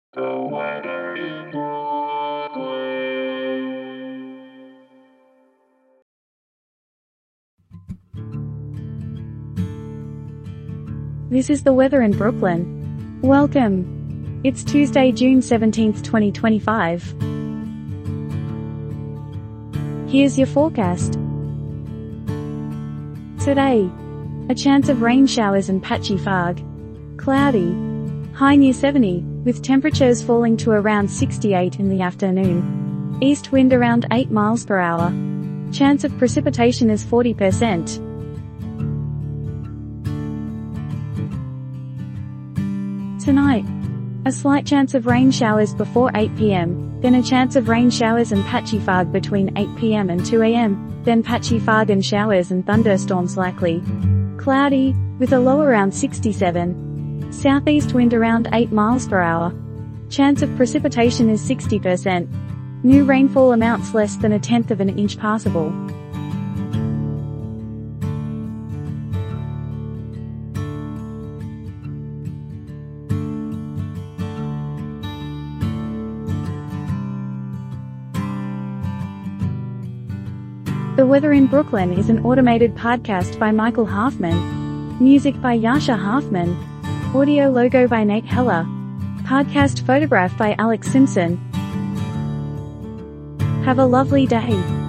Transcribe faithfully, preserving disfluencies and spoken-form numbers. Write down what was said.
The weather in Brooklyn. This is the weather in Brooklyn. Welcome. It's Tuesday, June seventeenth, twenty twenty-five. Here's your forecast. Today, a chance of rain showers and patchy fog. Cloudy. High near seventy, with temperatures falling to around sixty-eight in the afternoon. East wind around eight miles per hour. Chance of precipitation is forty percent. Tonight, a slight chance of rain showers before eight p m, then a chance of rain showers and patchy fog between eight p m and two a m, then patchy fog and showers and thunderstorms likely. Cloudy, with a low around sixty-seven. Southeast wind around eight miles per hour. Chance of precipitation is sixty percent. New rainfall amounts less than a tenth of an inch passable. The Weather in Brooklyn is an automated podcast by Michael Hoffman. Music by Yasha Hoffman. Audio logo by Nate Heller. Podcast photograph by Alex Simpson. Have a lovely day.